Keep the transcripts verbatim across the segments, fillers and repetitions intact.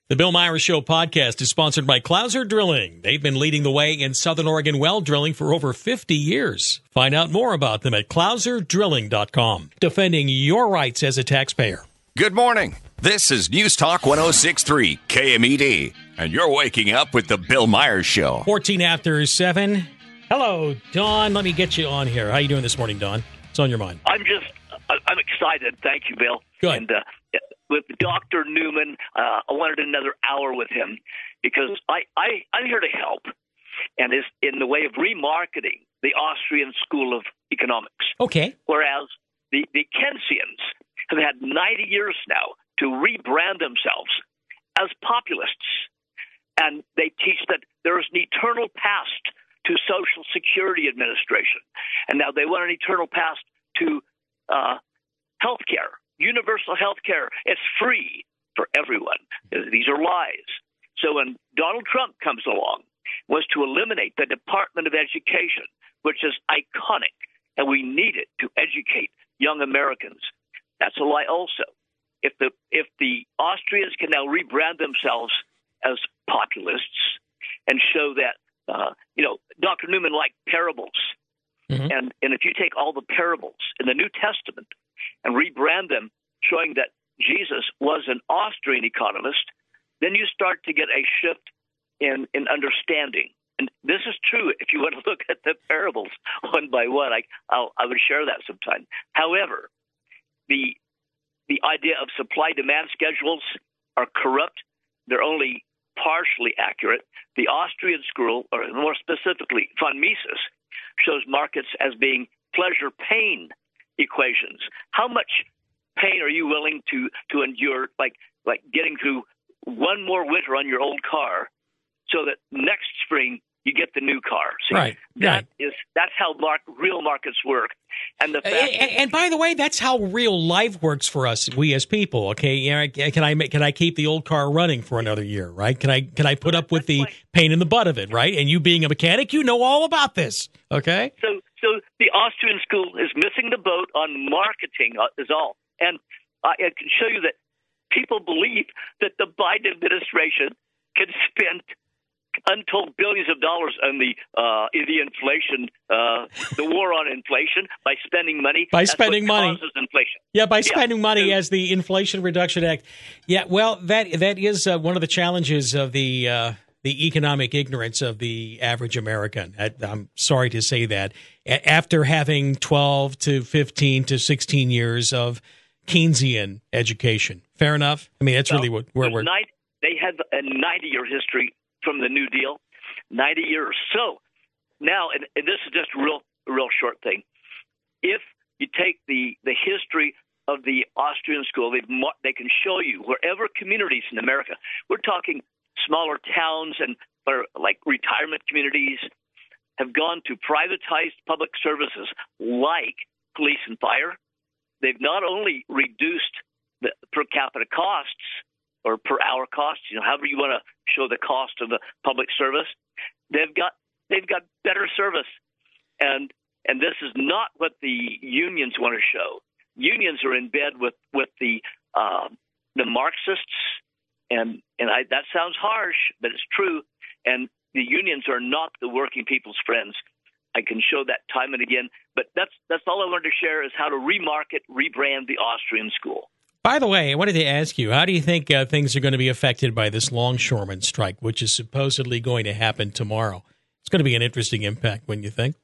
The Bill Myers Show podcast is sponsored by Clouser Drilling. They've been leading the way in Southern Oregon well drilling for over fifty years. Find out more about them at clouser drilling dot com. Defending your rights as a taxpayer. Good morning. This is News Talk one oh six point three K M E D, and you're waking up with the Bill Myers Show. fourteen after seven. Hello, Don. Let me get you on here. How you doing this morning, Don? What's on your mind? I'm just, I'm excited. Thank you, Bill. Good. And uh, with Doctor Newman, uh, I wanted another hour with him because I, I, I'm here to help, and is in the way of remarketing the Austrian School of Economics. Okay. Whereas the, the Keynesians have had ninety years now to rebrand themselves as populists, and they teach that there is an eternal past to Social Security Administration, and now they want an eternal past to uh, health care. Universal health care. It's free for everyone. These are lies. So when Donald Trump comes along, was to eliminate the Department of Education, which is iconic, and we need it to educate young Americans. That's a lie also. If the if the Austrians can now rebrand themselves as populists and show that, uh, you know, Doctor Newman liked parables. Mm-hmm. And, and if you take all the parables in the New Testament and rebrand them, showing that Jesus was an Austrian economist, then you start to get a shift in, in understanding. And this is true if you want to look at the parables one by one. I I'll, I would share that sometime. However, the the idea of supply-demand schedules are corrupt. They're only partially accurate. The Austrian school, or more specifically, von Mises, shows markets as being pleasure-pain equations. How much pain are you willing to, to endure, like like getting through one more winter on your old car so that next spring you get the new car? See, right. That right. is that's how mar- real markets work. And the fact and, and, and by the way, that's how real life works for us, we as people. Okay, yeah, can I can I keep the old car running for another year? Right? Can I can I put up with the pain in the butt of it? Right? And you being a mechanic, you know all about this. Okay. So so the Austrian school is missing the boat on marketing uh, is all. And I can show you that people believe that the Biden administration can spend untold billions of dollars on the uh, the inflation, uh, the war on inflation, by spending money. By That's spending what money, causes inflation. Yeah, by yeah. spending money so, as the Inflation Reduction Act. Yeah, well, that that is uh, one of the challenges of the uh, the economic ignorance of the average American. I, I'm sorry to say that. A- after having twelve to fifteen to sixteen years of Keynesian education, fair enough. I mean, that's well, really what where we're. Nine, they have a ninety-year history from the New Deal, ninety years. So now, and, and this is just a real, a real short thing. If you take the, the history of the Austrian school, they they can show you wherever communities in America, we're talking smaller towns and or like retirement communities, have gone to privatized public services like police and fire. They've not only reduced the per capita costs or per hour costs, you know, however you want to show the cost of the public service, they've got they've got better service, and and this is not what the unions want to show. Unions are in bed with with the uh, the Marxists, and and I, that sounds harsh, but it's true. And the unions are not the working people's friends. I can show that time and again, but that's that's all I wanted to share is how to remarket, rebrand the Austrian school. By the way, I wanted to ask you, how do you think uh, things are going to be affected by this longshoreman strike, which is supposedly going to happen tomorrow? It's going to be an interesting impact, wouldn't you think?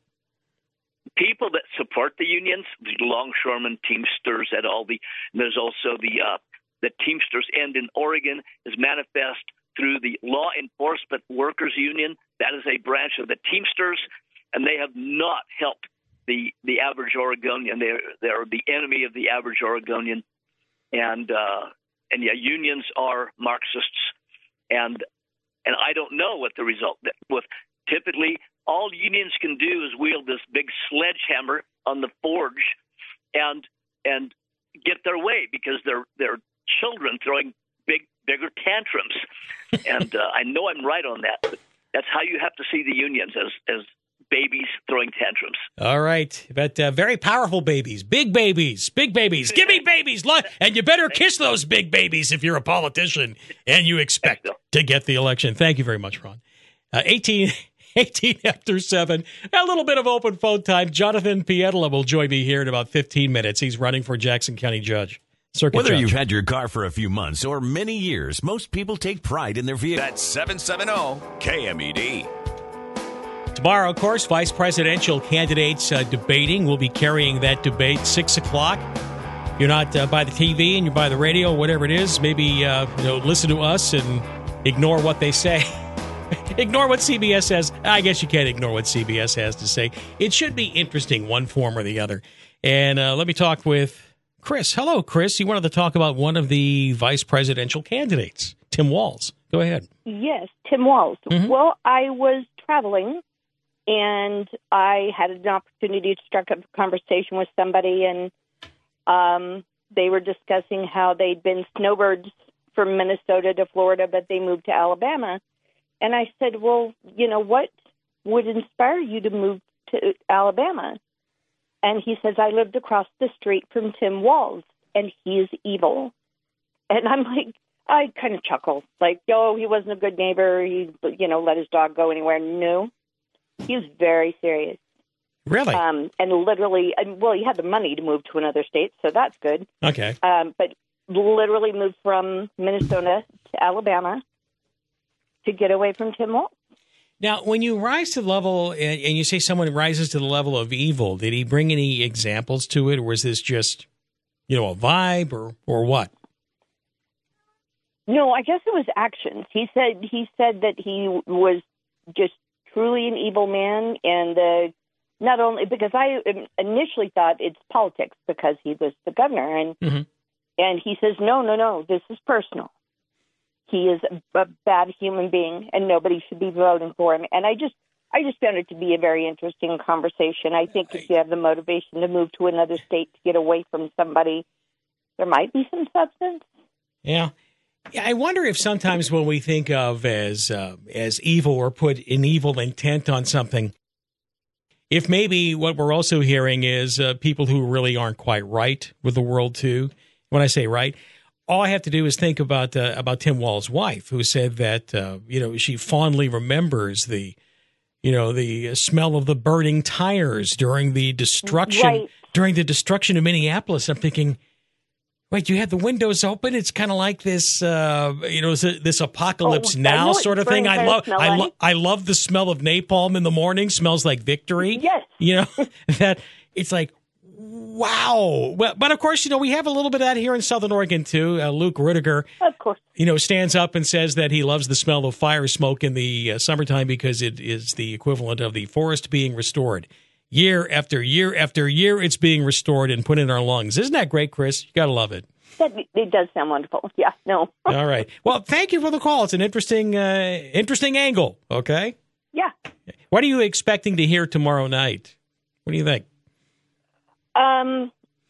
People that support the unions, the longshoremen, Teamsters, and all the, and there's also the uh, the Teamsters end in Oregon is manifest through the Law Enforcement Workers Union. That is a branch of the Teamsters, and they have not helped the, the average Oregonian. They're, they're the enemy of the average Oregonian. And uh, and yeah, unions are Marxists, and and I don't know what the result. With typically, all unions can do is wield this big sledgehammer on the forge, and and get their way because they're they're children throwing big bigger tantrums. And uh, I know I'm right on that, but that's how you have to see the unions as as babies throwing tantrums. All right. But uh, very powerful babies, big babies, big babies. Give me babies. And you better kiss those big babies if you're a politician and you expect to get the election. Thank you very much, Ron. Uh, eighteen, eighteen after seven, a little bit of open phone time. Jonathan Pietla will join me here in about fifteen minutes. He's running for Jackson County Judge. Circuit Whether judge. you've had your car for a few months or many years, most people take pride in their vehicle. That's seven seventy K M E D. Tomorrow, of course, vice presidential candidates uh, debating. We'll be carrying that debate six o'clock. If you're not uh, by the T V and you're by the radio, whatever it is, maybe uh, you know, listen to us and ignore what they say. Ignore what C B S says. I guess you can't ignore what C B S has to say. It should be interesting, one form or the other. And uh, let me talk with Chris. Hello, Chris. You wanted to talk about one of the vice presidential candidates, Tim Walz. Go ahead. Yes, Tim Walz. Mm-hmm. Well, I was traveling, and I had an opportunity to strike up a conversation with somebody, and um, they were discussing how they'd been snowbirds from Minnesota to Florida, but they moved to Alabama. And I said, well, you know, what would inspire you to move to Alabama? And he says, I lived across the street from Tim Walz, and he is evil. And I'm like, I kind of chuckle, like, oh, he wasn't a good neighbor. He, you know, let his dog go anywhere. No, he was very serious. Really? Um, and literally, and, well, he had the money to move to another state, so that's good. Okay. Um, but literally moved from Minnesota to Alabama to get away from Tim Walz. Now, when you rise to the level, and, and you say someone rises to the level of evil, did he bring any examples to it, or was this just, you know, a vibe, or, or what? No, I guess it was actions. He said he said that he was just truly an evil man, and uh, not only because I initially thought it's politics because he was the governor, and mm-hmm. and he says no, no, no, this is personal. He is a, a bad human being, and nobody should be voting for him. And I just, I just found it to be a very interesting conversation. I think if you have the motivation to move to another state to get away from somebody, there might be some substance. Yeah. Yeah, I wonder if sometimes when we think of as uh, as evil or put an evil intent on something, if maybe what we're also hearing is uh, people who really aren't quite right with the world too. When I say right, all I have to do is think about uh, about Tim Walz's wife, who said that uh, you know she fondly remembers the you know the smell of the burning tires during the destruction right. during the destruction of Minneapolis. I'm thinking, wait, you had the windows open. It's kind of like this, uh, you know, this apocalypse oh, now sort of thing. I love, I, like. lo- I love the smell of napalm in the morning. Smells like victory. Yes, you know that it's like, wow. Well, but of course, you know, we have a little bit of that here in Southern Oregon too. Uh, Luke Rudiger, of course, you know, stands up and says that he loves the smell of fire smoke in the uh, summertime because it is the equivalent of the forest being restored. Year after year after year, it's being restored and put in our lungs. Isn't that great, Chris? You got to love it. That, it does sound wonderful. Yeah, no. All right. Well, thank you for the call. It's an interesting, uh, interesting angle. Okay. Yeah. What are you expecting to hear tomorrow night? What do you think? Um,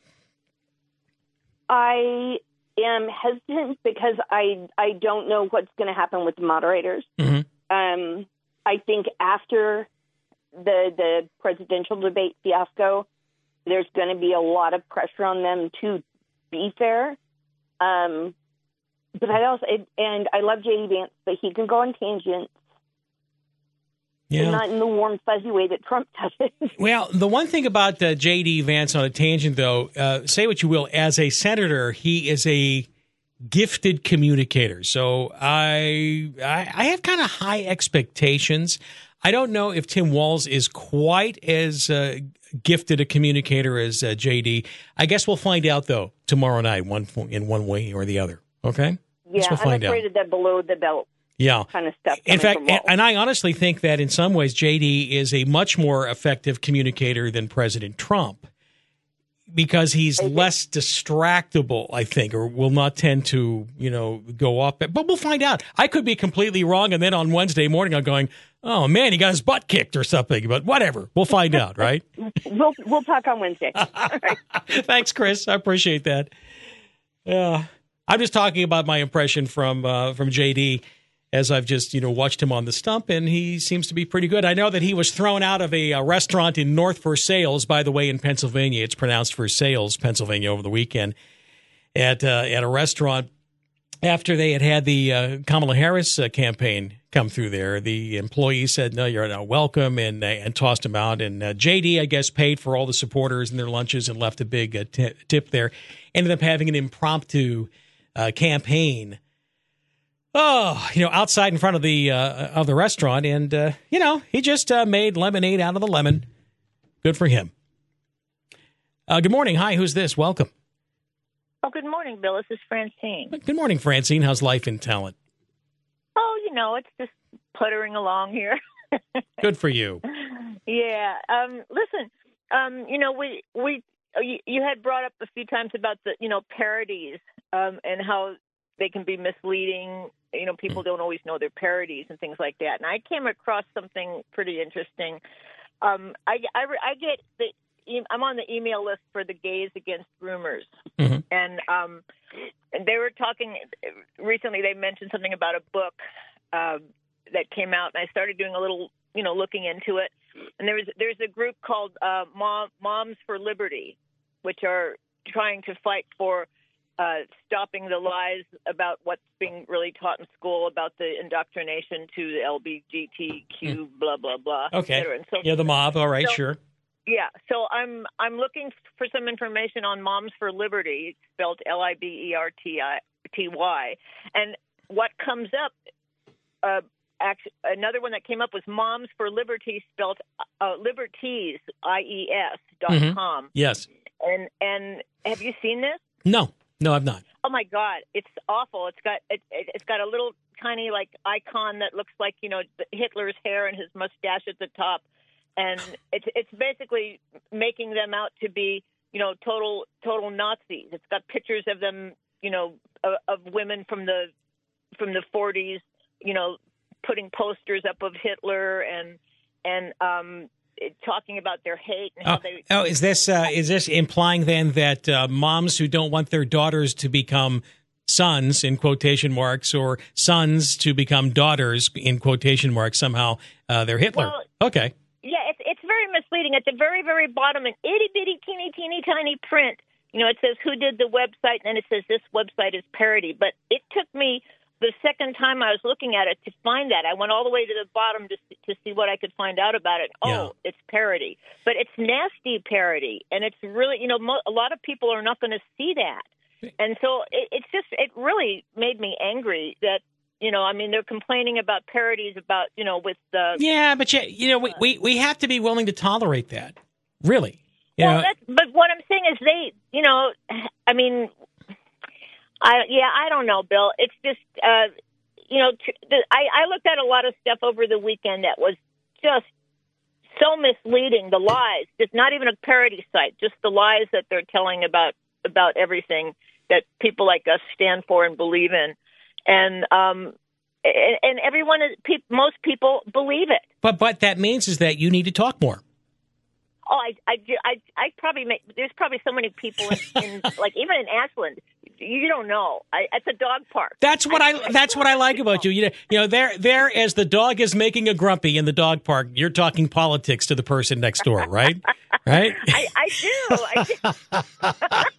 I am hesitant because I I don't know what's going to happen with the moderators. Mm-hmm. Um, I think after the the presidential debate fiasco, there's going to be a lot of pressure on them to be fair. Um, but I also and I love J D Vance, but he can go on tangents. Yeah. Not in the warm, fuzzy way that Trump does it. Well, the one thing about uh, J D. Vance on a tangent, though, uh, say what you will, as a senator, he is a gifted communicator. So I I, I have kind of high expectations. I don't know if Tim Walz is quite as uh, gifted a communicator as uh, J D. I guess we'll find out, though, tomorrow night, one in one way or the other. Okay? Yeah, we'll I'm afraid out. of that below the belt. Yeah. Kind of stuff. In fact, and I honestly think that in some ways J D is a much more effective communicator than President Trump because he's less distractible, I think, or will not tend to, you know, go off. But we'll find out. I could be completely wrong, and then on Wednesday morning I'm going, oh, man, he got his butt kicked or something. But whatever. We'll find out, right? we'll we'll talk on Wednesday. All right. Thanks, Chris. I appreciate that. Yeah. I'm just talking about my impression from uh, from J D. as I've just, you know, watched him on the stump, and he seems to be pretty good. I know that he was thrown out of a, a restaurant in North Versailles, by the way, in Pennsylvania. It's pronounced Versailles, Pennsylvania, over the weekend at uh, at a restaurant after they had had the uh, Kamala Harris uh, campaign come through there. The employee said, no, you're not welcome, and uh, and tossed him out. And uh, J D, I guess, paid for all the supporters and their lunches and left a big uh, t- tip there. Ended up having an impromptu uh, campaign Oh, you know, outside in front of the uh, of the restaurant, and uh, you know, he just uh, made lemonade out of the lemon. Good for him. Uh, good morning. Hi, who's this? Welcome. Oh, good morning, Bill. This is Francine. Good morning, Francine. How's life in talent? Oh, you know, it's just puttering along here. Good for you. Yeah. Um, listen, um, you know, we we you, you had brought up a few times about the you know parodies um, and how they can be misleading. You know, people don't always know their parodies and things like that. And I came across something pretty interesting. Um, I, I, I get the I'm on the email list for the Gays Against Groomers, mm-hmm. and um, and they were talking recently. They mentioned something about a book uh, that came out, and I started doing a little, you know, looking into it. And there was there's a group called uh, Mom, Moms for Liberty, which are trying to fight for Uh, stopping the lies about what's being really taught in school about the indoctrination to the L G B T Q, mm. blah, blah, blah. Okay. And so, yeah, the mob. All right, so, sure. Yeah. So I'm I'm looking for some information on Moms for Liberty, spelled L I B E R T Y. And what comes up, uh, actually, another one that came up was Moms for Liberty, spelled uh, Liberties, I E S, dot mm-hmm. com. Yes. And, and have you seen this? No. No, I've not. Oh my God, it's awful. It's got it, it's got a little tiny like icon that looks like you know Hitler's hair and his mustache at the top, and it's it's basically making them out to be you know total total Nazis. It's got pictures of them you know of, of women from the from the forties you know putting posters up of Hitler and and um. talking about their hate. And how oh, they, oh, is this uh, is this implying then that uh, moms who don't want their daughters to become sons in quotation marks or sons to become daughters in quotation marks somehow uh, they're Hitler? Well, okay. Yeah, it's it's very misleading. At the very very bottom, an itty bitty teeny teeny tiny print. You know, it says who did the website, and then it says this website is parody. But it took me the second time I was looking at it to find that. I went all the way to the bottom to to see what I could find out about it. Oh, yeah. It's parody. But it's nasty parody. And it's really, you know, mo- a lot of people are not going to see that. And so it, it's just, it really made me angry that, you know, I mean, they're complaining about parodies about, you know, with the... Yeah, but, you, you know, we, we, we have to be willing to tolerate that. Really. You well, know, that's, but what I'm saying is they, you know, I mean... I yeah, I don't know, Bill. It's just, uh, you know, t- the, I, I looked at a lot of stuff over the weekend that was just so misleading. The lies, just not even a parody site, just the lies that they're telling about about everything that people like us stand for and believe in, and um, and, and everyone, is, pe- most people believe it. But but that means is that you need to talk more. Oh, I, I, I, I probably make, there's probably so many people in, in like even in Ashland, you don't know. I, it's a dog park. That's what I, I that's what I like people. about you. You know, you know, there, there, as the dog is making a grumpy in the dog park, you're talking politics to the person next door, right? Right? I, I do. I do.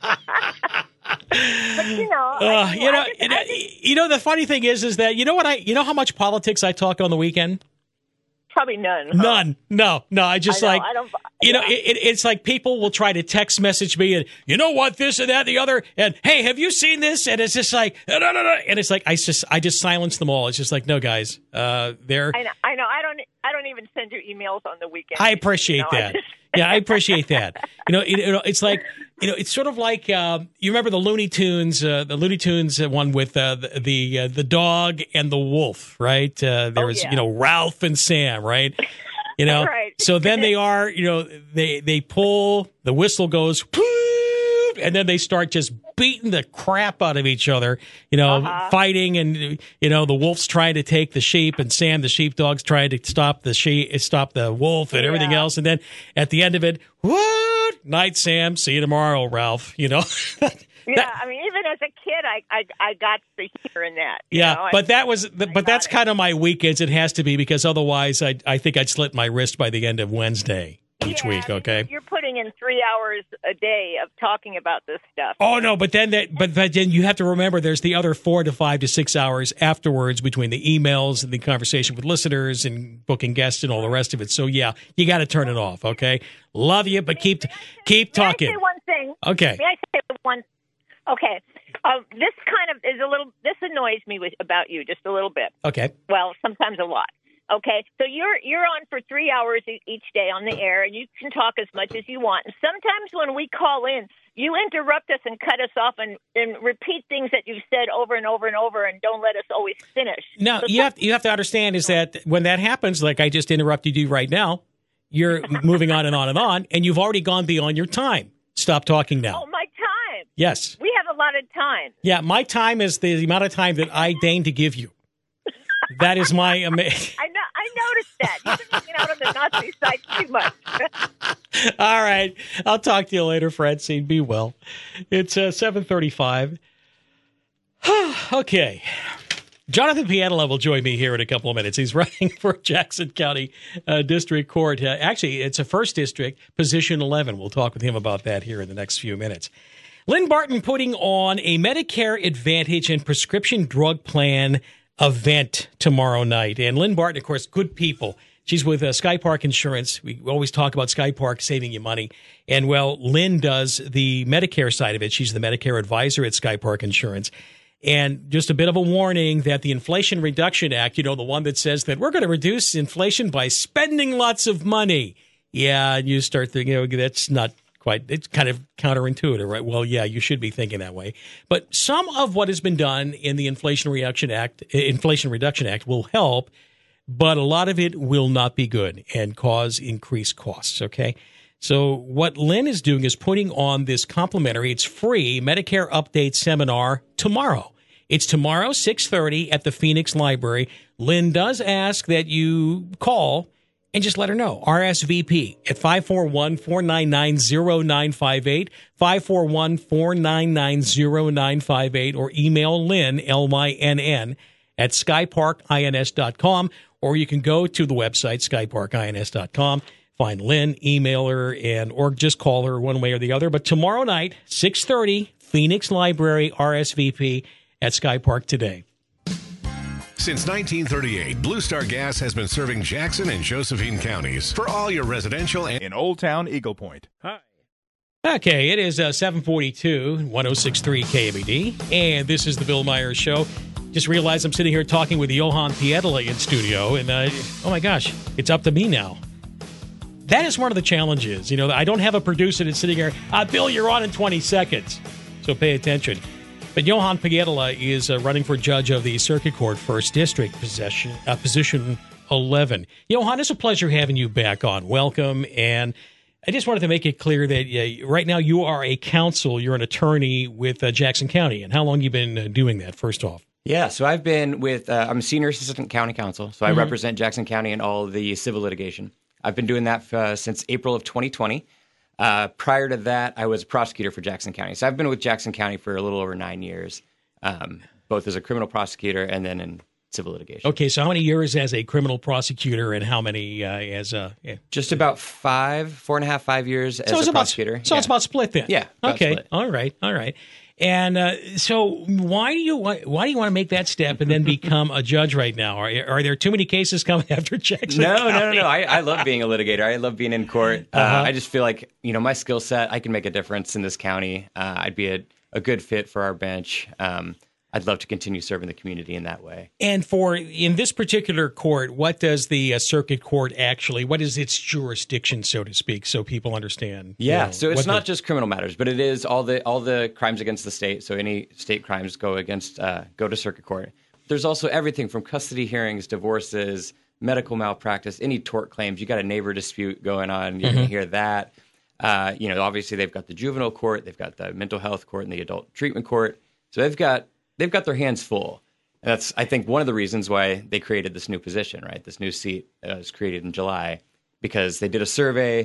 But you know, uh, I, you know, I just, you know, I just, you know, the funny thing is, is that you know what I, you know how much politics I talk on the weekend. Probably none. Huh? None. No, no. I just I know, like, I don't, you yeah. know, it, it's like people will try to text message me and, you know what, this and that, and the other, and hey, have you seen this? And it's just like, no, no, no. And it's like, I just, I just silence them all. It's just like, no, guys, uh, they're. I know. I know. I don't, I don't even send you emails on the weekend. I appreciate you know, that. I just... Yeah, I appreciate that. You know, it, you know, it's like, you know, it's sort of like uh, you remember the Looney Tunes, uh, the Looney Tunes one with uh, the the, uh, the dog and the wolf, right? Uh, there oh, was, yeah. you know, Ralph and Sam, right? You know, right. So then they are, you know, they they pull, the whistle goes, and then they start just beating the crap out of each other, you know, uh-huh. fighting, and you know the wolf's trying to take the sheep, and Sam the sheepdog's trying to stop the sheep, stop the wolf, and everything yeah. else, and then at the end of it, what? Night, Sam. See you tomorrow, Ralph. You know, Yeah, That- I mean, even as a kid, I I, I got to hear in that. you Yeah, know, but I- that was, but that's it. kind of my weekends. It has to be because otherwise, I I think I'd slit my wrist by the end of Wednesday each Yeah, week. I mean, Okay. You're putting in three hours a day of talking about this stuff. Oh no, but then that, but, but then you have to remember there's the other four to five to six hours afterwards between the emails and the conversation with listeners and booking guests and all the rest of it. So yeah, you got to turn it off. Okay, love you, but keep keep May talking. I say one thing? Okay. May I say one? Okay. Uh, this kind of is a little. This annoys me with, about you just a little bit. Okay. Well, sometimes a lot. Okay, so you're you're on for three hours e- each day on the air, and you can talk as much as you want. And sometimes when we call in, you interrupt us and cut us off and, and repeat things that you've said over and over and over, and don't let us always finish. Now So you have you have to understand is that when that happens, like I just interrupted you right now, you're moving on and on and on, and you've already gone beyond your time. Stop talking now. Oh, my time. Yes. We have a lot of time. Yeah, my time is the amount of time that I deign to give you. That is my ama- I know. I noticed that. You've been hanging out on the Nazi side too much. All right. I'll talk to you later, Francine. Be well. It's uh, seven thirty-five. Okay. Jonathan Pianola will join me here in a couple of minutes. He's running for Jackson County uh, District Court. Uh, actually, it's a first district, position eleven. We'll talk with him about that here in the next few minutes. Lynn Barton putting on a Medicare Advantage and prescription drug plan event tomorrow night. And Lynn Barton, of course, good people. She's with uh, Sky Park Insurance. We always talk about Sky Park saving you money. And, well, Lynn does the Medicare side of it. She's the Medicare advisor at Sky Park Insurance. And just a bit of a warning that the Inflation Reduction Act, you know, the one that says that we're going to reduce inflation by spending lots of money. Yeah, and you start thinking, you know, that's not quite, it's kind of counterintuitive, right? Well, yeah, you should be thinking that way. But some of what has been done in the Inflation Reduction Act, Inflation Reduction Act will help, but a lot of it will not be good and cause increased costs, okay? So what Lynn is doing is putting on this complimentary, it's free, Medicare Update Seminar tomorrow. It's tomorrow, six thirty at the Phoenix Library. Lynn does ask that you call and just let her know. R S V P at five four one, four nine nine, zero nine five eight, five four one, four nine nine, zero nine five eight, or email Lynn, L Y N N, at sky park ins dot com, or you can go to the website, sky park ins dot com, find Lynn, email her, and or just call her one way or the other. But tomorrow night, six thirty, Phoenix Library, R S V P at Sky Park today. Since nineteen thirty-eight, Blue Star Gas has been serving Jackson and Josephine counties for all your residential and in Old Town Eagle Point. Hi. Okay, it is uh, seven forty-two, one oh six point three K M E D, and this is the Bill Myers Show. Just realized I'm sitting here talking with Johan Pietola in studio, and uh, oh my gosh, it's up to me now. That is one of the challenges. You know, I don't have a producer that's sitting here, uh, Bill, you're on in twenty seconds, so pay attention. But Johan Pietola is uh, running for judge of the Circuit Court First District, possession, uh, position eleven. Johan, it's a pleasure having you back on. Welcome. And I just wanted to make it clear that uh, right now you are a counsel, you're an attorney with uh, Jackson County. And how long have you been uh, doing that, first off? Yeah, so I've been with, uh, I'm a senior assistant county counsel, so I mm-hmm. represent Jackson County in all of the civil litigation. I've been doing that uh, since April of twenty twenty. Uh, prior to that, I was a prosecutor for Jackson County. So I've been with Jackson County for a little over nine years, um, both as a criminal prosecutor and then in civil litigation. Okay, so how many years as a criminal prosecutor and how many uh, as a... Yeah. Just about five, four and a half, five years as so a about, prosecutor. So yeah. it's about split then? Yeah. Okay, split. all right, all right. And uh, so why do you why, why do you want to make that step and then become a judge right now? Are, are there too many cases coming after Jackson No, County? no, no, no. I, I love being a litigator. I love being in court. Uh, uh-huh. I just feel like, you know, my skill set, I can make a difference in this county. Uh, I'd be a, a good fit for our bench. Um, I'd love to continue serving the community in that way. And for in this particular court, what does the uh, circuit court actually, what is its jurisdiction, so to speak, so people understand? Yeah, you know, so it's not the, just criminal matters, but it is all the all the crimes against the state. So any state crimes go against uh, go to circuit court. There's also everything from custody hearings, divorces, medical malpractice, any tort claims. You got a neighbor dispute going on, you're mm-hmm. going to hear that. Uh, you know, obviously they've got the juvenile court, they've got the mental health court, and the adult treatment court. So they've got They've got their hands full. And that's, I think, one of the reasons why they created this new position, right? This new seat uh, was created in July because they did a survey.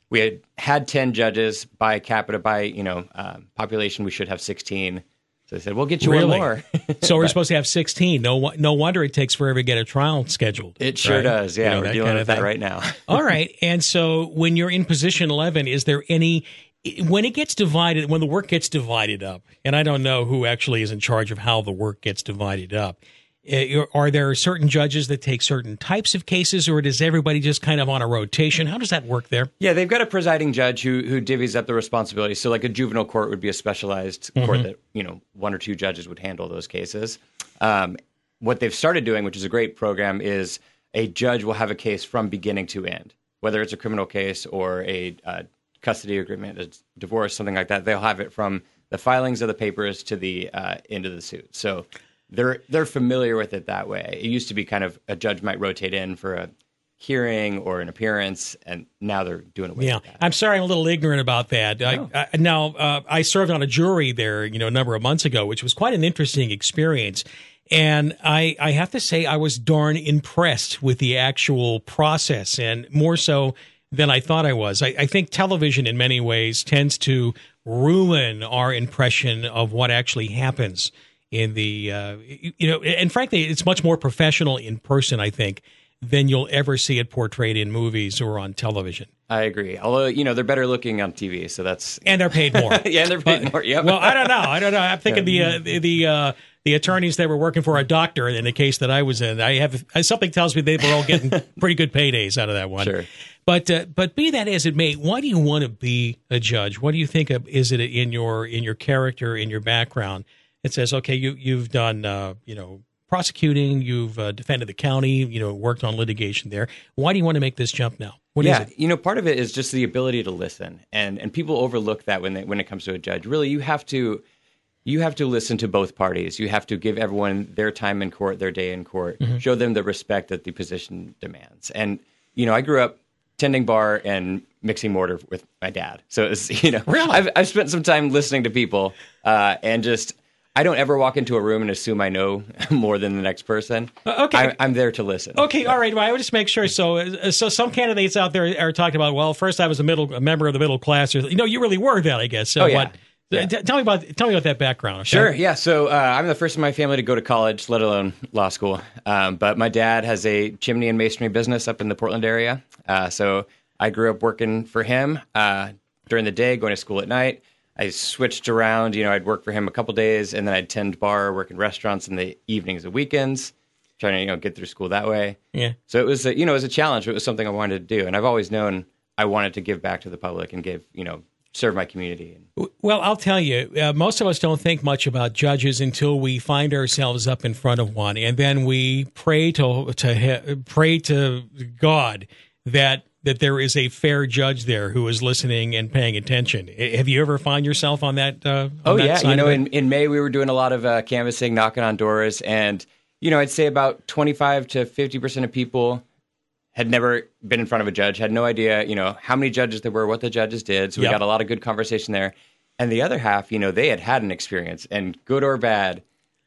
we had had ten judges by capita, by, you know, uh, population, we should have sixteen. So they said, we'll get you Really? one more. So we're supposed to have sixteen. No, wo- no wonder it takes forever to get a trial scheduled. It sure right? does. Yeah, You know, we're that dealing kind with of that thing. right now. All right. And so when you're in position eleven, is there any, when it gets divided, when the work gets divided up, and I don't know who actually is in charge of how the work gets divided up, uh, are there certain judges that take certain types of cases, or does everybody just kind of on a rotation? How does that work there? Yeah, they've got a presiding judge who who divvies up the responsibility. So like a juvenile court would be a specialized Mm-hmm. court that, you know, one or two judges would handle those cases. Um, what they've started doing, which is a great program, is a judge will have a case from beginning to end, whether it's a criminal case or a uh, custody agreement, a divorce, something like that. They'll have it from the filings of the papers to the uh, end of the suit. So they're they're familiar with it that way. It used to be kind of a judge might rotate in for a hearing or an appearance, and now they're doing away Yeah, with that. I'm sorry, I'm a little ignorant about that. No. I, I, now, uh, I served on a jury there, you know, a number of months ago, which was quite an interesting experience. And I, I have to say, I was darn impressed with the actual process, and more so than I thought I was. I, I think television, in many ways, tends to ruin our impression of what actually happens in the, uh, you know, and frankly, it's much more professional in person, I think, than you'll ever see it portrayed in movies or on television. I agree. Although, you know, they're better looking on T V, so that's... And they're paid more. yeah, and they're paid But- more, yep. Well, I don't know. I don't know. I'm thinking the uh, the the, uh, the attorneys that were working for a doctor in the case that I was in. I have something tells me they were all getting pretty good paydays out of that one. Sure. But uh, but be that as it may, why do you want to be a judge? What do you think of, is it in your in your character, in your background? It says, okay, you you've done uh, you know prosecuting, you've uh, defended the county, you know, worked on litigation there. Why do you want to make this jump now? What is yeah, it? you know, part of it is just the ability to listen, and and people overlook that when they, when it comes to a judge. Really, you have to you have to listen to both parties. You have to give everyone their time in court, their day in court, Mm-hmm. show them the respect that the position demands. And you know, I grew up tending bar and mixing mortar with my dad, so it's you know, Really? I've I've spent some time listening to people, uh, and just. I don't ever walk into a room and assume I know more than the next person. Uh, okay. I, I'm there to listen. Okay, all right. Well, I would just make sure. So, uh, so some candidates out there are talking about. Well, first I was a middle, a member of the middle class. Or, you know, you really were that, I guess. So Oh, yeah. what? Yeah. T- tell me about. Tell me about that background. Okay? Sure, yeah. So uh, I'm the first in my family to go to college, let alone law school. Um, but my dad has a chimney and masonry business up in the Portland area. Uh, so I grew up working for him uh, during the day, going to school at night. I switched around. You know, I'd work for him a couple days, and then I'd tend bar, work in restaurants in the evenings and weekends, trying to you know get through school that way. Yeah. So it was a, you know it was a challenge. But it was something I wanted to do, and I've always known I wanted to give back to the public and give you know serve my community. Well, I'll tell you, uh, most of us don't think much about judges until we find ourselves up in front of one, and then we pray to to pray to God that that there is a fair judge there who is listening and paying attention. Have you ever found yourself on that? Uh, on Oh that yeah, side you know, of it? in, in May we were doing a lot of uh, canvassing, knocking on doors, and you know, I'd say about twenty-five to fifty percent of people had never been in front of a judge, had no idea, you know, how many judges there were, what the judges did. So we Yep. got a lot of good conversation there. And the other half, you know, they had had an experience, and good or bad,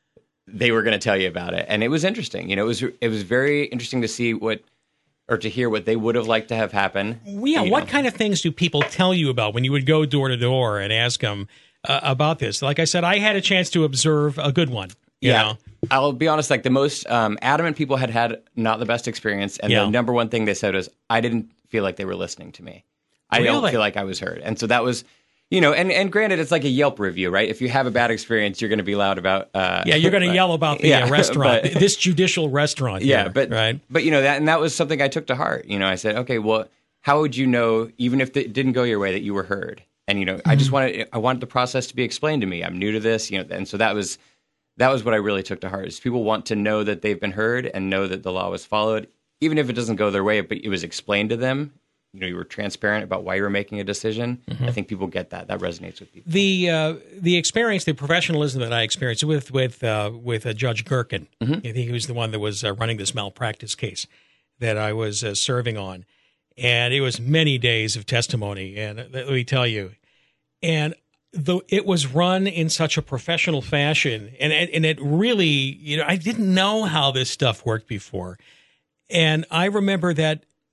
they were going to tell you about it, and it was interesting. You know, it was it was very interesting to see what. Or to hear what they would have liked to have happen. Yeah, you what know. kind of things do people tell you about when you would go door to door and ask them uh, about this? Like I said, I had a chance to observe a good one. You Yeah. know? I'll be honest, like the most um, adamant people had had not the best experience. And Yeah. the number one thing they said was, I didn't feel like they were listening to me. I Really? don't feel like I was heard. And so that was, you know, and, and granted, it's like a Yelp review, right? If you have a bad experience, you're going to be loud about. Uh, Yeah, you're going to yell about the yeah, uh, restaurant, but- this judicial restaurant. Yeah, here, but right. but you know that, and that was something I took to heart. You know, I said, okay, well, how would you know, even if it didn't go your way, that you were heard? And you know, I Mm-hmm. just wanted I wanted the process to be explained to me. I'm new to this, you know, and so that was that was what I really took to heart. Is people want to know that they've been heard and know that the law was followed, even if it doesn't go their way, but it was explained to them. You know, you were transparent about why you were making a decision. Mm-hmm. I think people get that. That resonates with people. The uh, the experience, the professionalism that I experienced with with uh, with uh, Judge Gerken, Mm-hmm. I think he was the one that was uh, running this malpractice case that I was uh, serving on, and it was many days of testimony. And uh, let me tell you, and though it was run in such a professional fashion, and and it really, you know, I didn't know how this stuff worked before, and I remember that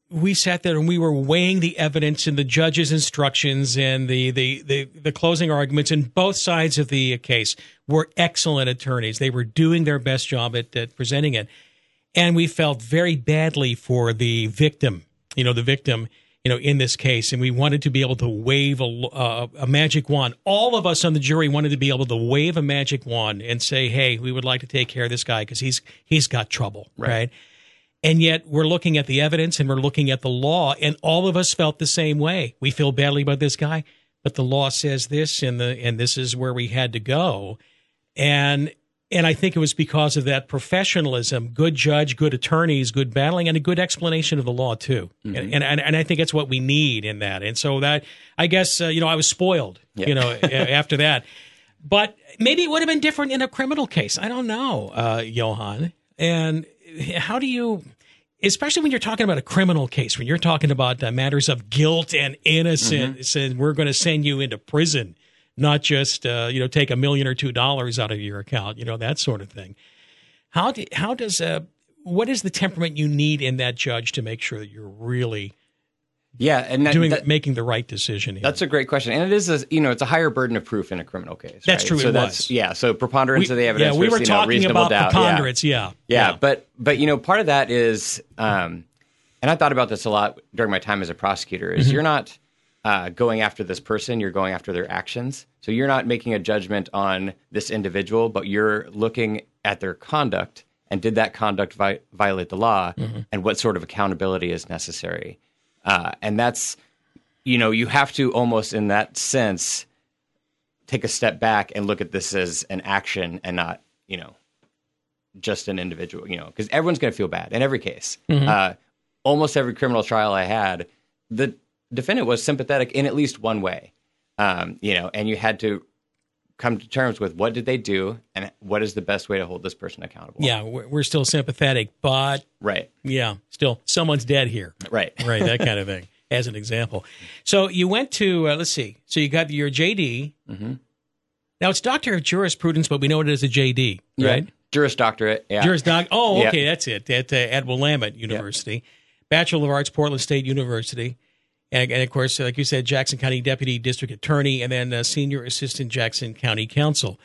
we sat there and we were weighing the evidence and the judge's instructions and the, the, the, the closing arguments, and both sides of the case were excellent attorneys. They were doing their best job at, at presenting it. And we felt very badly for the victim, you know, the victim, you know, in this case. And we wanted to be able to wave a, uh, a magic wand. All of us on the jury wanted to be able to wave a magic wand and say, hey, we would like to take care of this guy because he's, he's got trouble, right? right? And yet we're looking at the evidence and we're looking at the law, and all of us felt the same way. We feel badly about this guy, but the law says this, and the and this is where we had to go. And and I think it was because of that professionalism, good judge, good attorneys, good battling, and a good explanation of the law too. Mm-hmm. And, and and I think it's what we need in that. And so that, I guess, uh, you know, I was spoiled, yeah. you know, after that. But maybe it would have been different in a criminal case. I don't know, uh, Johan. And how do you, especially when you're talking about a criminal case, when you're talking about uh, matters of guilt and innocence, mm-hmm. and we're going to send you into prison, not just uh, you know take a million or two dollars out of your account, you know that sort of thing. How do, how does uh, what is the temperament you need in that judge to make sure that you're really yeah and that, doing that, making the right decision here? That's a great question, and it is a, you know it's a higher burden of proof in a criminal case. That's right? true. So it that's was. yeah. So preponderance we, of the evidence. Yeah, we were versus, talking you know, about doubt. preponderance. Yeah. Yeah. yeah, yeah. But but you know part of that is, um, and I thought about this a lot during my time as a prosecutor. Is mm-hmm. you're not uh, going after this person, you're going after their actions. So you're not making a judgment on this individual, but you're looking at their conduct, and did that conduct vi- violate the law, mm-hmm. and what sort of accountability is necessary. Uh, and that's, you know, you have to almost in that sense take a step back and look at this as an action and not, you know, just an individual, you know, because everyone's going to feel bad in every case. Mm-hmm. Uh, almost every criminal trial I had, the defendant was sympathetic in at least one way, um, you know, and you had to come to terms with what did they do and what is the best way to hold this person accountable. Yeah, we're still sympathetic, but right. Yeah, still someone's dead here. Right. Right, that kind of thing, as an example. So you went to, uh, let's see, so you got your J D. Mm-hmm. Now it's Doctor of Jurisprudence, but we know it as a J D, right? Yeah. Juris Doctorate, yeah. Juris Doc. Oh, okay, yeah. that's it, at, uh, at Willamette University. Yeah. Bachelor of Arts, Portland State University. And, and, of course, like you said, Jackson County Deputy District Attorney, and then uh, Senior Assistant Jackson County Counsel.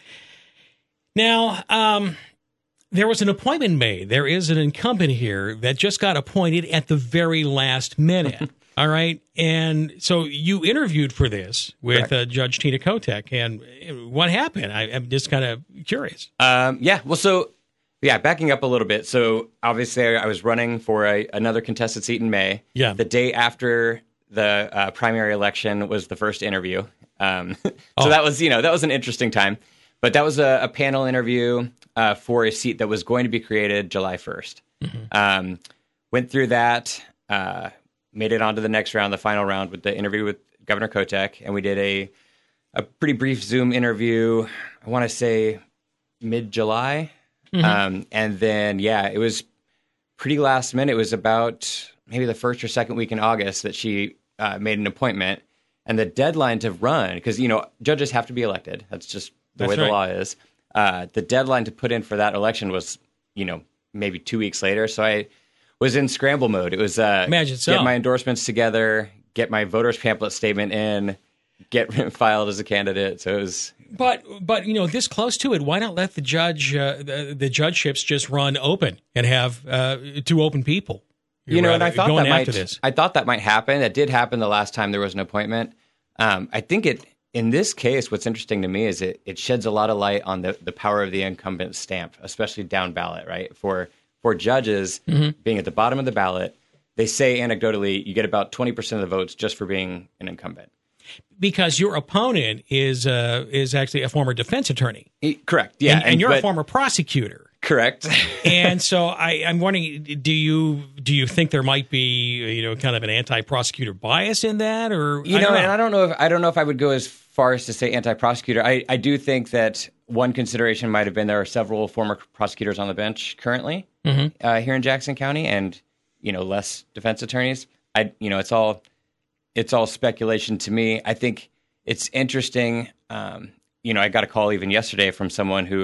Now, um, there was an appointment made. There is an incumbent here that just got appointed at the very last minute. All right? And so you interviewed for this with uh, Judge Tina Kotek. And what happened? I, I'm just kind of curious. Um, yeah, well, so, yeah, backing up a little bit. So, obviously, I was running for a, another contested seat in May. Yeah. The day after the uh, primary election was the first interview. Um, so oh. that was, you know, that was an interesting time. But that was a, a panel interview uh, for a seat that was going to be created July first. Mm-hmm. Um, went through that, uh, made it on to the next round, the final round, with the interview with Governor Kotek. And we did a, a pretty brief Zoom interview, I want to say mid-July. Mm-hmm. Um, and then, yeah, it was pretty last minute. It was about maybe the first or second week in August that she uh, made an appointment, and the deadline to run, because, you know, judges have to be elected. That's just the That's way right. the law is. Uh, the deadline to put in for that election was, you know, maybe two weeks later. So I was in scramble mode. It was uh, Imagine so. get my endorsements together, get my voters pamphlet statement in, get filed as a candidate. So it was. But, but you know, this close to it, why not let the judge, uh, the, the judgeships just run open and have uh, two open people? You know, and I thought that might. This. I thought that might happen. That did happen the last time there was an appointment. Um, I think it in this case. What's interesting to me is it it sheds a lot of light on the, the power of the incumbent stamp, especially down ballot. Right, for for judges mm-hmm. being at the bottom of the ballot, they say anecdotally you get about twenty percent of the votes just for being an incumbent. Because your opponent is uh, is actually a former defense attorney. He, correct. Yeah, and, and, and you're but, a former prosecutor. Correct. And so I, I'm wondering, do you do you think there might be, you know, kind of an anti-prosecutor bias in that, or you I know, don't know, and I don't know if I don't know if I would go as far as to say anti-prosecutor. I, I do think that one consideration might have been there are several former prosecutors on the bench currently mm-hmm. uh, here in Jackson County, and you know, less defense attorneys. I you know, it's all it's all speculation to me. I think it's interesting. Um, you know, I got a call even yesterday from someone who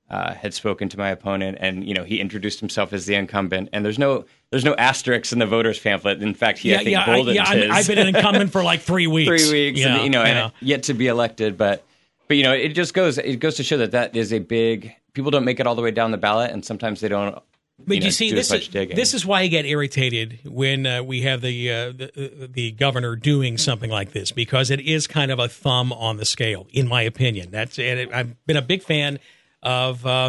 uh, had spoken to my opponent, and you know he introduced himself as the incumbent. And there's no there's no asterisks in the voters pamphlet. In fact, he yeah, I think yeah, boldened I, yeah, his. I've been an incumbent for like three weeks. three weeks, yeah, and, you know, yeah. and yet to be elected. But but you know, it just goes it goes to show that that is a big. People don't make it all the way down the ballot, and sometimes they don't. But you, know, you see, do this as much is digging. this is why I get irritated when uh, we have the, uh, the the governor doing something like this, because it is kind of a thumb on the scale, in my opinion. That's and it, I've been a big fan of, uh,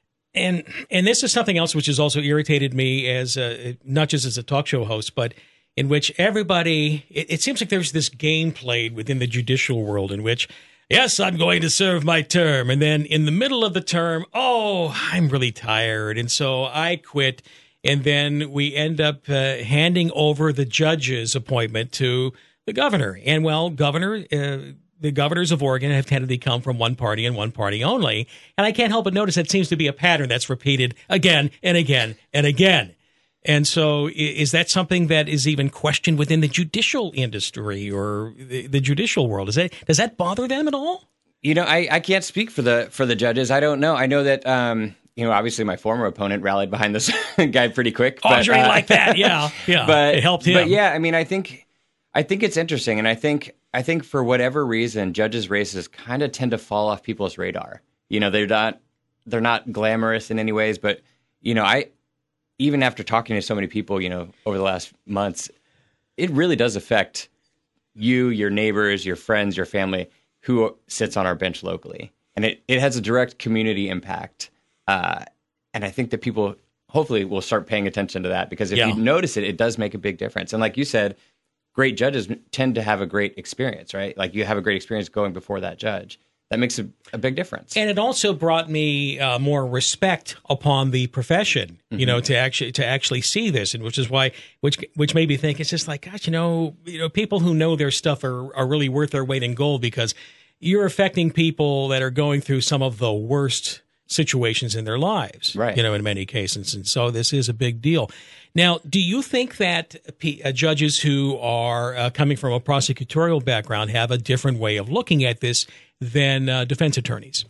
and and this is something else which has also irritated me as a, not just as a talk show host, but in which everybody. It, it seems like there's this game played within the judicial world in which. Yes, I'm going to serve my term. And then in the middle of the term, oh, I'm really tired. And so I quit. And then we end up uh, handing over the judge's appointment to the governor. And well, governor, uh, the governors of Oregon have tended to come from one party and one party only. And I can't help but notice that seems to be a pattern that's repeated again and again and again. And so is that something that is even questioned within the judicial industry or the, the judicial world? Is that, does that bother them at all? You know, I, I can't speak for the for the judges. I don't know. I know that, um, you know, obviously my former opponent rallied behind this guy pretty quick. Oh, but, uh, like that. Yeah. Yeah. But it helped him. But yeah, I mean, I think I think it's interesting. And I think I think for whatever reason, judges' races kind of tend to fall off people's radar. You know, they're not they're not glamorous in any ways. But, you know, I even after talking to so many people, you know, over the last months, it really does affect you, your neighbors, your friends, your family, who sits on our bench locally. And it, it has a direct community impact. Uh, and I think that people hopefully will start paying attention to that, because if Yeah. you notice it, it does make a big difference. And like you said, great judges tend to have a great experience, right? Like you have a great experience going before that judge. That makes a, a big difference. And it also brought me uh, more respect upon the profession, you mm-hmm. know, to actually to actually see this, and which is why, which which made me think it's just like, gosh, you know, you know, people who know their stuff are are really worth their weight in gold, because you're affecting people that are going through some of the worst situations in their lives, right? You know, in many cases, and so this is a big deal. Now, do you think that P- uh, judges who are uh, coming from a prosecutorial background have a different way of looking at this than uh, defense attorneys?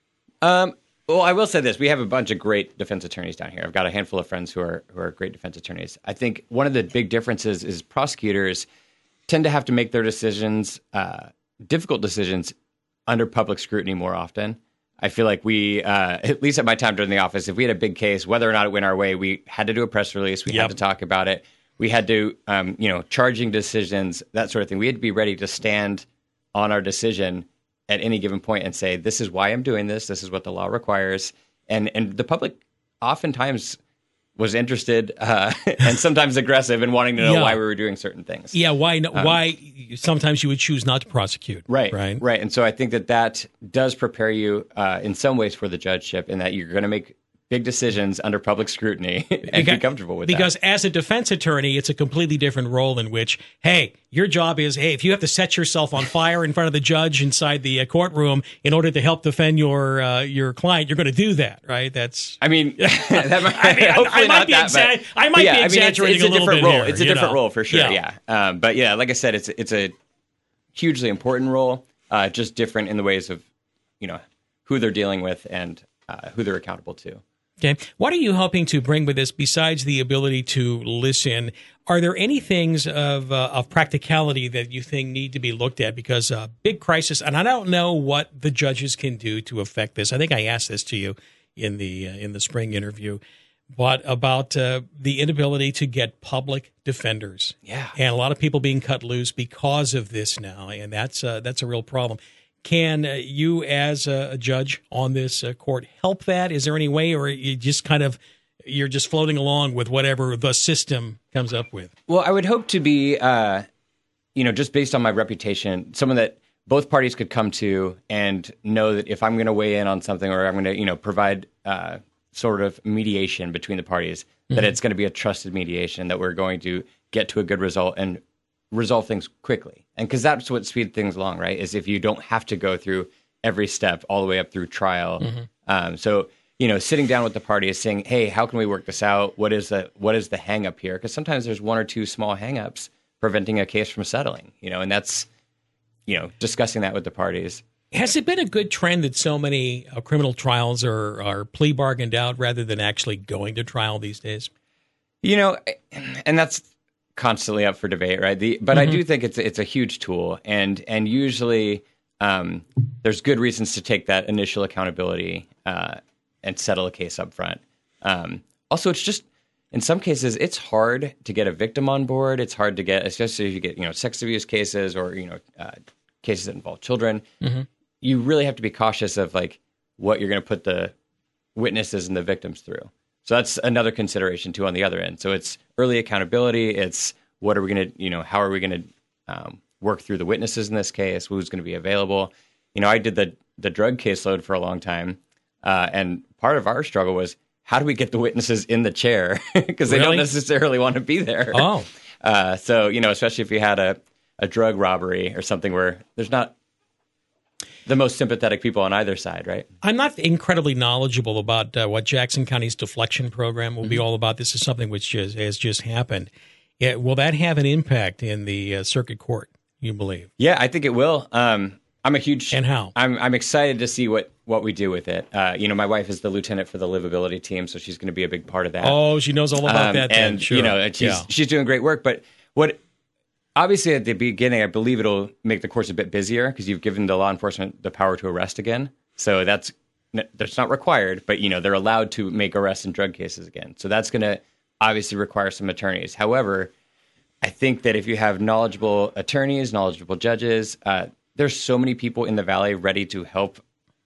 Um, well, I will say this: we have a bunch of great defense attorneys down here. I've got a handful of friends who are who are great defense attorneys. I think one of the big differences is prosecutors tend to have to make their decisions, uh, difficult decisions, under public scrutiny more often. I feel like we, uh, at least at my time during the office, if we had a big case, whether or not it went our way, we had to do a press release. We Yep. had to talk about it. We had to, um, you know, charging decisions, that sort of thing. We had to be ready to stand on our decision at any given point and say, this is why I'm doing this. This is what the law requires. And and the public oftentimes was interested uh, and sometimes aggressive in wanting to know Yeah. why we were doing certain things. Yeah, why? No, Um, why? Sometimes you would choose not to prosecute. Right, right, right. And so I think that that does prepare you uh, in some ways for the judgeship, in that you're going to make big decisions under public scrutiny and Because- be comfortable with because that. as a defense attorney, it's a completely different role in which, hey, your job is, hey, if you have to set yourself on fire in front of the judge inside the uh, courtroom in order to help defend your uh, your client, you're going to do that, right? That's. I mean, that might, I mean, I- hopefully I might not be that, exa- but, I might but yeah, be I mean, it's, exaggerating it's a a little different bit role. here, It's a you different know? role for sure. Yeah. Yeah. Um, but yeah, like I said, it's it's a hugely important role, uh, just different in the ways of, you know, who they're dealing with and uh, who they're accountable to. Okay. What are you hoping to bring with this besides the ability to listen? Are there any things of uh, of practicality that you think need to be looked at? Because a uh, big crisis, and I don't know what the judges can do to affect this. I think I asked this to you in the uh, in the spring interview, but about uh, the inability to get public defenders. Yeah. And a lot of people being cut loose because of this now, and that's uh, that's a real problem. Can uh, you, as a, a judge on this uh, court, help that? Is there any way, or you just kind of you're just floating along with whatever the system comes up with? Well, I would hope to be, uh, you know, just based on my reputation, someone that both parties could come to and know that if I'm going to weigh in on something, or I'm going to, you know, provide uh, sort of mediation between the parties, mm-hmm. that it's going to be a trusted mediation, that we're going to get to a good result and resolve things quickly. And because that's what speeds things along, right? Is if you don't have to go through every step all the way up through trial. Mm-hmm. Um, so, you know, sitting down with the party is saying, hey, how can we work this out? What is the what is the hang up here? Because sometimes there's one or two small hang ups preventing a case from settling, you know, and that's, you know, discussing that with the parties. Has it been a good trend that so many uh, criminal trials are, are plea bargained out rather than actually going to trial these days? You know, and that's constantly up for debate, right? The, but mm-hmm. I do think it's it's a huge tool, and and usually um, there's good reasons to take that initial accountability uh, and settle a case up front. Um, also, it's just in some cases it's hard to get a victim on board. It's hard to get, especially if you get you know sex abuse cases or you know uh, cases that involve children. Mm-hmm. You really have to be cautious of like what you're going to put the witnesses and the victims through. So that's another consideration too on the other end. So it's early accountability. It's what are we going to, you know, how are we going to um, work through the witnesses in this case? Who's going to be available? You know, I did the the drug caseload for a long time, uh, and part of our struggle was how do we get the witnesses in the chair because they really? don't necessarily want to be there. Oh, uh, so you know, especially if you had a a drug robbery or something where there's not the most sympathetic people on either side, right? I'm not incredibly knowledgeable about uh, what Jackson County's deflection program will mm-hmm. be all about. This is something which just, has just happened. Yeah, will that have an impact in the uh, circuit court, you believe? Yeah, I think it will. Um, I'm a huge... And how? I'm, I'm excited to see what, what we do with it. Uh, you know, my wife is the lieutenant for the livability team, so she's going to be a big part of that. Oh, she knows all about um, that then. And, sure. you know, she's, yeah. she's doing great work. But what... Obviously, at the beginning, I believe it'll make the courts a bit busier because you've given the law enforcement the power to arrest again. So that's that's not required, but you know they're allowed to make arrests in drug cases again. So that's going to obviously require some attorneys. However, I think that if you have knowledgeable attorneys, knowledgeable judges, uh, there's so many people in the Valley ready to help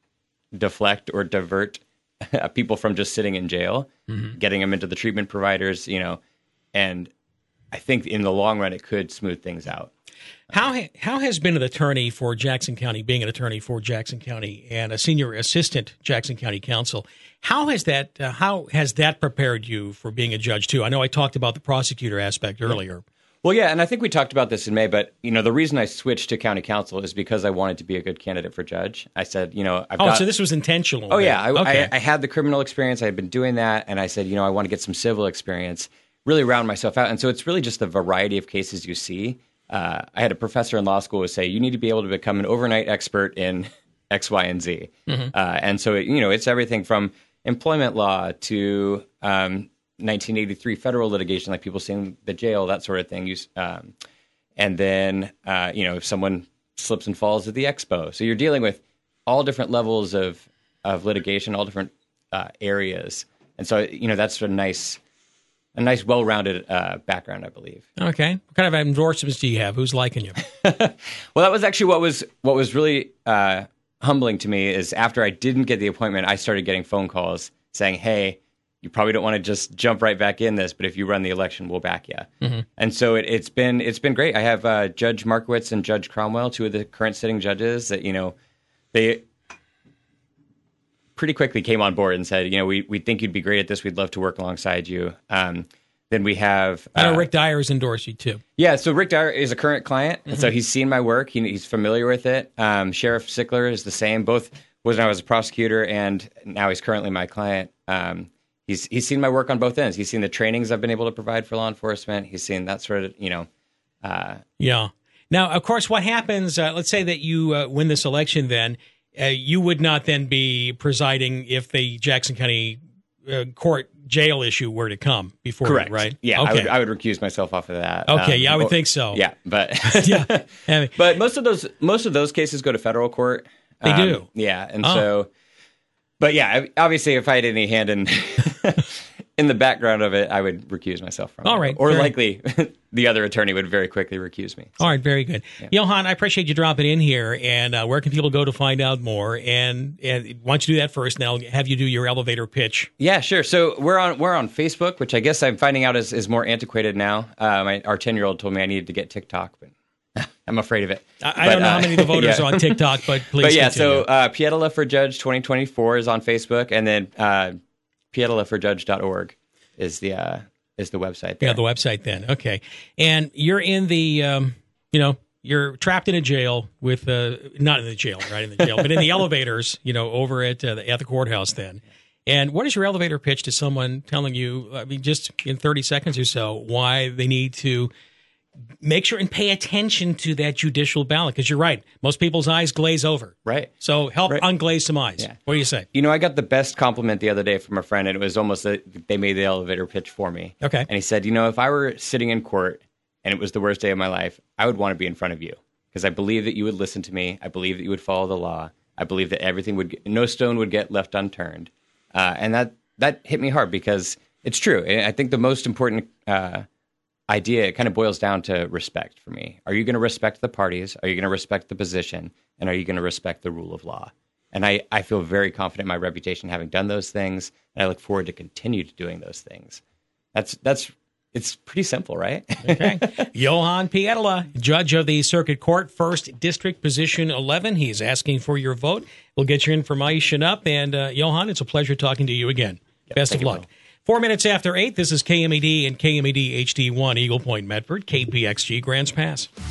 deflect or divert people from just sitting in jail, mm-hmm. getting them into the treatment providers, you know, and I think in the long run, it could smooth things out. How ha- how has been an attorney for Jackson County, being an attorney for Jackson County and a senior assistant Jackson County counsel, how has that uh, how has that prepared you for being a judge too? I know I talked about the prosecutor aspect earlier. Well, yeah, and I think we talked about this in May, but you know the reason I switched to county counsel is because I wanted to be a good candidate for judge. I said, you know, I've oh, got, so this was intentional. Oh, then. yeah, I, okay. I, I had the criminal experience. I had been doing that, and I said, you know, I want to get some civil experience. Really round myself out. And so it's really just the variety of cases you see. Uh, I had a professor in law school who say, you need to be able to become an overnight expert in X, Y, and Z. Mm-hmm. Uh, and so, it, you know, it's everything from employment law to um, nineteen eighty-three federal litigation, like people seeing the jail, that sort of thing. You, um, and then, uh, you know, if someone slips and falls at the expo. So you're dealing with all different levels of, of litigation, all different uh, areas. And so, you know, that's a nice... A nice, well-rounded uh, background, I believe. Okay. What kind of endorsements do you have? Who's liking you? Well, that was actually what was what was really uh, humbling to me is after I didn't get the appointment, I started getting phone calls saying, hey, you probably don't want to just jump right back in this, but if you run the election, we'll back you. Mm-hmm. And so it, it's been it's been great. I have uh, Judge Markowitz and Judge Cromwell, two of the current sitting judges that, you know, they pretty quickly came on board and said, you know, we, we think you'd be great at this. We'd love to work alongside you. Um, then we have... I know uh, Rick Dyer's endorsed you, too. Yeah, so Rick Dyer is a current client, mm-hmm. and so he's seen my work. He, he's familiar with it. Um, Sheriff Sickler is the same. Both was when I was a prosecutor, and now he's currently my client. Um, he's he's seen my work on both ends. He's seen the trainings I've been able to provide for law enforcement. He's seen that sort of, you know... Uh, yeah. Now, of course, what happens, uh, let's say that you uh, win this election then, Uh, you would not then be presiding if the Jackson County uh, court jail issue were to come before, correct, right? Yeah, okay. I would, I would recuse myself off of that. Okay, um, yeah, I would or, think so. Yeah, but yeah, I mean, but most of those most of those cases go to federal court. They um, do, yeah, and oh. so, but yeah, obviously, if I had any hand in in the background of it, I would recuse myself from All it. right, or very... likely the other attorney would very quickly recuse me. So. All right, very good. Yeah. Johan, I appreciate you dropping in here. And uh, where can people go to find out more? And, and why don't you do that first, and I'll have you do your elevator pitch. Yeah, sure. So we're on we're on Facebook, which I guess I'm finding out is, is more antiquated now. Uh, my, our ten-year-old told me I needed to get TikTok, but I'm afraid of it. I, I but, don't know uh, how many of the voters yeah. are on TikTok, but please But yeah, continue. so uh, Pietola for Judge twenty twenty-four is on Facebook, and then uh, pietola for judge dot org is the uh, is the website there. Yeah, the website then. Okay. And you're in the, um, you know, you're trapped in a jail with, uh, not in the jail, right in the jail, but in the elevators, you know, over at, uh, the, at the courthouse then. And what is your elevator pitch to someone telling you, I mean, just in thirty seconds or so, why they need to make sure and pay attention to that judicial ballot, because you're right. Most people's eyes glaze over. Right. So help right. unglaze some eyes. Yeah. What do you say? You know, I got the best compliment the other day from a friend, and it was almost that they made the elevator pitch for me. Okay. And he said, you know, if I were sitting in court and it was the worst day of my life, I would want to be in front of you because I believe that you would listen to me. I believe that you would follow the law. I believe that everything would, get, no stone would get left unturned. Uh, and that, that hit me hard because it's true. I think the most important uh, idea, it kind of boils down to respect for me. Are you going to respect the parties? Are you going to respect the position? And are you going to respect the rule of law? And I, I feel very confident in my reputation having done those things, and I look forward to continue to doing those things. That's that's it's pretty simple, right? Okay. Johan Pietila, judge of the Circuit Court, First District, Position eleven. He's asking for your vote. We'll get your information up. And uh, Johan, it's a pleasure talking to you again. Yep, Best of luck. You, Four minutes after eight, this is K M E D and K M E D H D one, Eagle Point, Medford, K P X G, Grants Pass.